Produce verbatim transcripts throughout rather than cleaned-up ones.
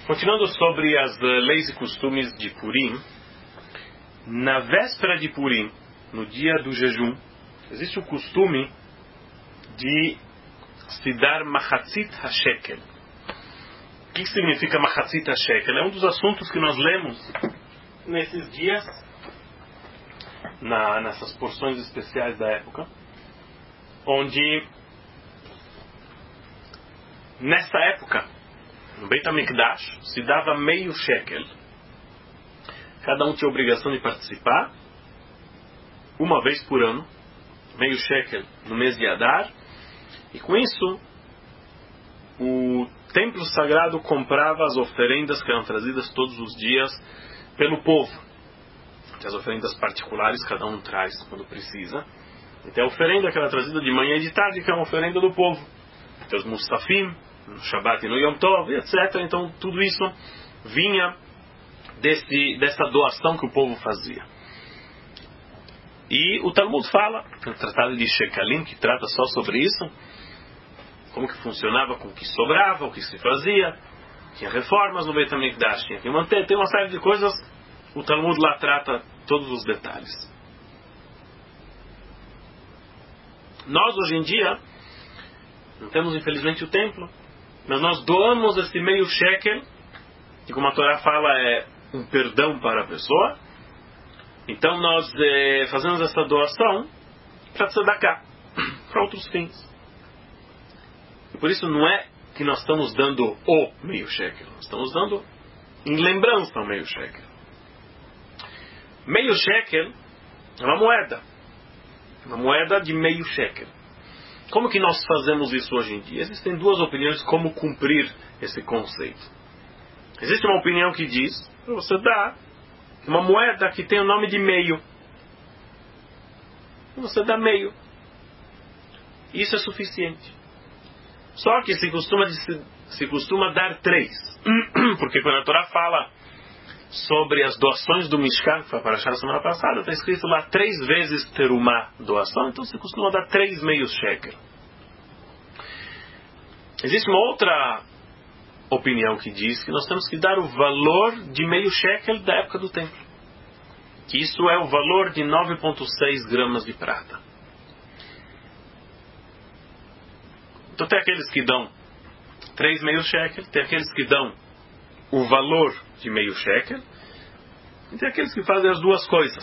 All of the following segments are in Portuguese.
Continuando sobre as uh, leis e costumes de Purim, na véspera de Purim, no dia do jejum, existe o costume de se dar Machatzit HaShekel. O que significa Machatzit HaShekel? É um dos assuntos que nós lemos nesses dias, na, nessas porções especiais da época, onde nessa época no Beit HaMikdash se dava meio shekel. Cada um tinha a obrigação de participar uma vez por ano, meio shekel no mês de Adar, e com isso o templo sagrado comprava as oferendas que eram trazidas todos os dias pelo povo. As oferendas particulares cada um traz quando precisa. Então a oferenda que era trazida de manhã e de tarde, que é uma oferenda do povo. Então os Mustafim, no Shabbat e no Yom Tov, etcétera. Então tudo isso vinha desse, dessa doação que o povo fazia. E o Talmud fala, no tratado de Shekalim, que trata só sobre isso, como que funcionava com o que sobrava, o que se fazia, tinha reformas no Beit HaMikdash, tinha que manter, tem uma série de coisas, o Talmud lá trata todos os detalhes. Nós hoje em dia não temos infelizmente o templo, mas nós doamos esse meio shekel, que como a Torá fala é um perdão para a pessoa. Então nós eh, fazemos essa doação para tzedakah, para outros fins. E por isso não é que nós estamos dando o meio shekel, nós estamos dando em lembrança o meio shekel. Meio shekel é uma moeda, uma moeda de meio shekel. Como que nós fazemos isso hoje em dia? Existem duas opiniões como cumprir esse conceito. Existe uma opinião que diz que você dá uma moeda que tem o nome de meio. Você dá meio. Isso é suficiente. Só que se costuma, se, se costuma dar três. Porque quando a Torá fala sobre as doações do Mishkan, que foi para a semana passada, está escrito lá três vezes terumá, doação, então se costuma dar três meios shekel. Existe uma outra opinião que diz que nós temos que dar o valor de meio shekel da época do templo. Que isso é o valor de nove vírgula seis gramas de prata. Então tem aqueles que dão três meios shekel, tem aqueles que dão o valor de meio shekel, e tem aqueles que fazem as duas coisas.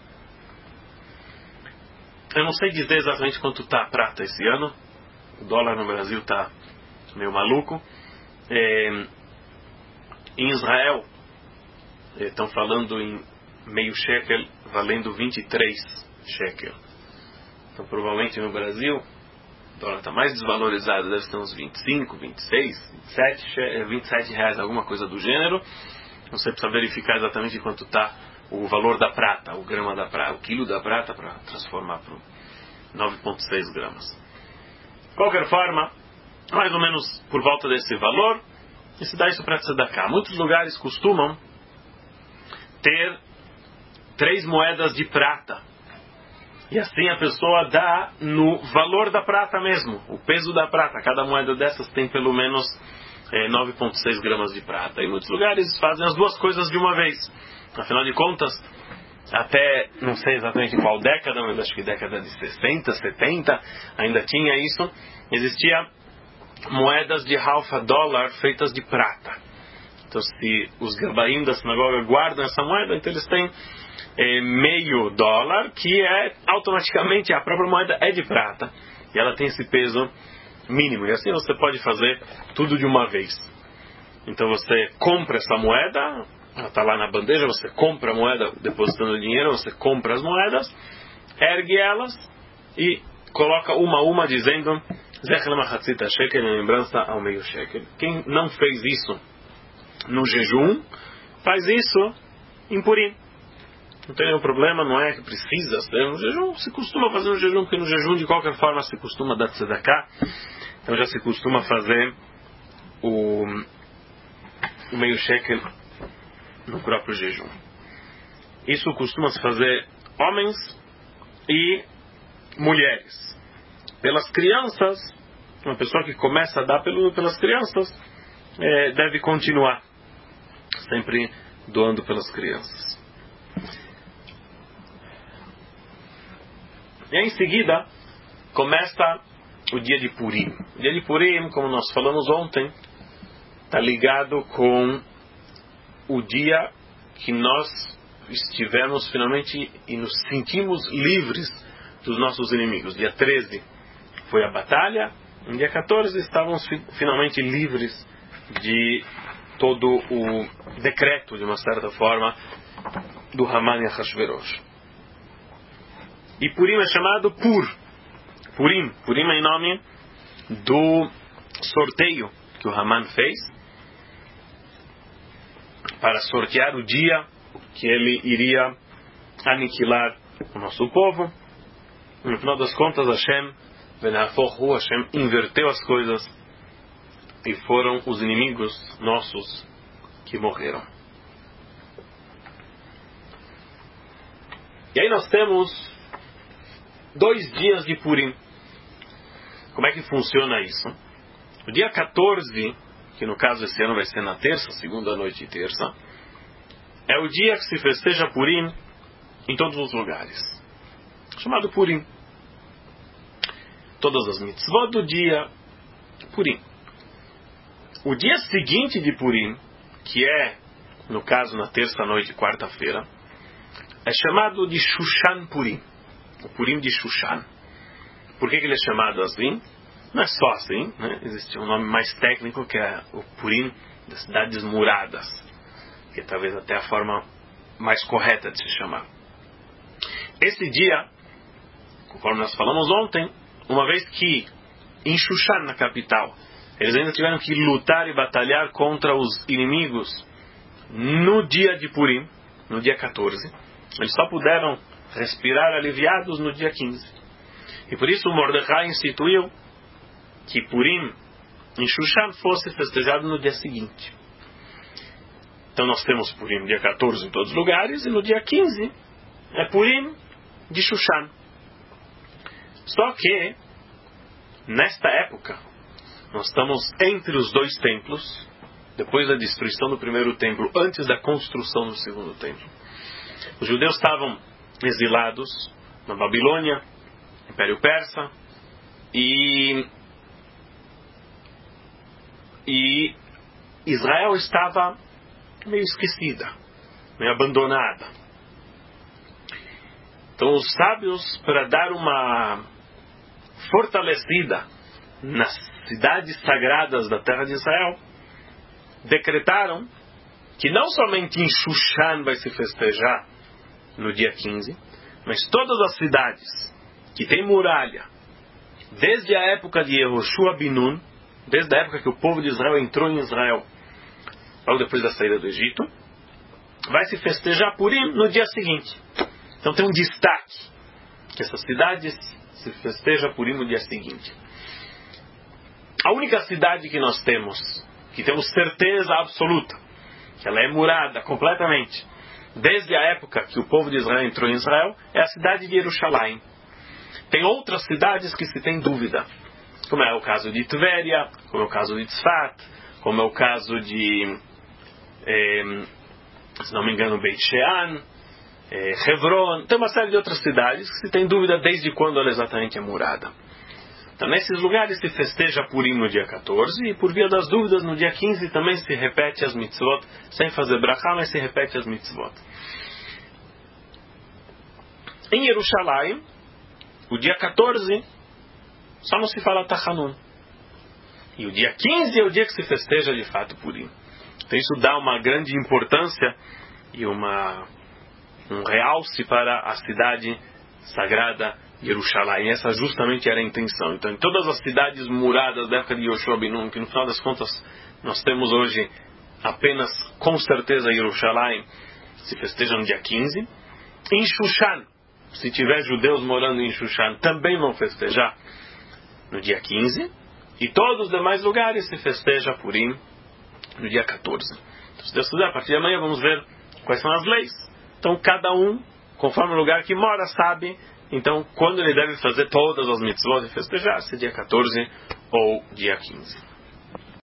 Eu não sei dizer exatamente quanto está a prata esse ano. O dólar no Brasil está meio maluco. É, em Israel estão falando em meio shekel valendo vinte e três shekel. Então provavelmente no Brasil o dólar está mais desvalorizado, deve ser uns vinte e cinco, vinte e seis, vinte e sete, vinte e sete reais, alguma coisa do gênero. Não sei, precisa verificar exatamente quanto está o valor da prata, o grama da prata, o quilo da prata para transformar para nove vírgula seis gramas. De qualquer forma, mais ou menos por volta desse valor, e se dá isso para tzedakah. Muitos lugares costumam ter três moedas de prata. E assim a pessoa dá no valor da prata mesmo, o peso da prata. Cada moeda dessas tem pelo menos é, nove vírgula seis gramas de prata. E muitos lugares fazem as duas coisas de uma vez. Afinal de contas, até, não sei exatamente em qual década, mas acho que década de sessenta, setenta, ainda tinha isso. Existia moedas de halfa dólar feitas de prata. Então se os gabaim da sinagoga guardam essa moeda, então eles têm é, meio dólar, que é automaticamente, a própria moeda é de prata, e ela tem esse peso mínimo, e assim você pode fazer tudo de uma vez. Então você compra essa moeda, ela está lá na bandeja, você compra a moeda depositando o dinheiro, você compra as moedas, ergue elas e coloca uma a uma dizendo Zechel Machatzit HaShekel, em lembrança ao meio shekel. Quem não fez isso no jejum, faz isso em Purim. Não tem nenhum problema, não é que precisa ser no jejum, se costuma fazer no jejum, porque no jejum de qualquer forma se costuma dar tzedakah, então já se costuma fazer o, o meio shekel no próprio jejum. Isso costuma se fazer homens e mulheres. Pelas crianças, uma pessoa que começa a dar pelo, pelas crianças é, deve continuar. sempre doando pelas crianças. E aí, em seguida, começa o dia de Purim. O dia de Purim, como nós falamos ontem, está ligado com o dia que nós estivemos finalmente e nos sentimos livres dos nossos inimigos. Dia treze foi a batalha, no dia quatorze estávamos finalmente livres de todo o decreto, de uma certa forma, do Haman e Ahashverosh. E Purim é chamado Pur. Purim. Purim é em nome do sorteio que o Haman fez para sortear o dia que ele iria aniquilar o nosso povo. No final das contas, Hashem, Venafohu, Hashem inverteu as coisas e foram os inimigos nossos que morreram. E aí nós temos dois dias de Purim. Como é que funciona isso? O dia quatorze, que no caso esse ano vai ser na terça, segunda noite e terça, é o dia que se festeja Purim em todos os lugares. Chamado Purim. Todas as mitzvot do dia Purim. O dia seguinte de Purim, que é, no caso, na terça noite e quarta-feira, é chamado de Shushan Purim. O Purim de Shushan. Por que, que ele é chamado assim? Não é só assim, né? Existe um nome mais técnico que é o Purim das cidades muradas, que é talvez até a forma mais correta de se chamar. Esse dia, conforme nós falamos ontem, uma vez que em Shushan, na capital, eles ainda tiveram que lutar e batalhar contra os inimigos no dia de Purim, no dia quatorze, eles só puderam respirar aliviados no dia quinze. E por isso o Mordecai instituiu que Purim em Shushan fosse festejado no dia seguinte. Então nós temos Purim no dia quatorze em todos os lugares, e no dia quinze é Purim de Shushan. Só que, nesta época, nós estamos entre os dois templos, depois da destruição do primeiro templo, antes da construção do segundo templo. Os judeus estavam exilados na Babilônia, Império Persa, e, e Israel estava meio esquecida, meio abandonada. Então os sábios, para dar uma fortalecida nas cidades sagradas da terra de Israel, decretaram que não somente em Shushan vai se festejar no dia quinze, mas todas as cidades que têm muralha, desde a época de Yehoshua bin Nun, desde a época que o povo de Israel entrou em Israel, logo depois da saída do Egito, vai se festejar Purim no dia seguinte. Então tem um destaque, que essas cidades se festeja Purim no dia seguinte. A única cidade que nós temos, que temos certeza absoluta, que ela é murada completamente, desde a época que o povo de Israel entrou em Israel, é a cidade de Jerusalém. Tem outras cidades que se tem dúvida, como é o caso de Tveria, como é o caso de Tzfat, como é o caso de, eh, se não me engano, Beit Shean, eh, Hebron. Tem uma série de outras cidades que se tem dúvida desde quando ela exatamente é murada. Então, nesses lugares se festeja Purim no dia quatorze, e por via das dúvidas, no dia quinze também se repete as mitzvot, sem fazer brachá, mas se repete as mitzvot. Em Jerusalém, o dia quatorze, só não se fala Tachanun. E o dia quinze é o dia que se festeja de fato Purim. Então isso dá uma grande importância e uma, um realce para a cidade sagrada Jerusalém. Essa justamente era a intenção. Então, em todas as cidades muradas da época de Yehoshua bin Nun, que no final das contas nós temos hoje apenas, com certeza, Jerusalém, se festeja no dia quinze. Em Shushan, se tiver judeus morando em Shushan, também vão festejar no dia quinze. E todos os demais lugares se festeja Purim no dia quatorze. Então, se Deus quiser, a partir de amanhã vamos ver quais são as leis. Então, cada um, conforme o lugar que mora, sabe, então, quando ele deve fazer todas as mitzvot e festejar, se dia quatorze ou dia quinze.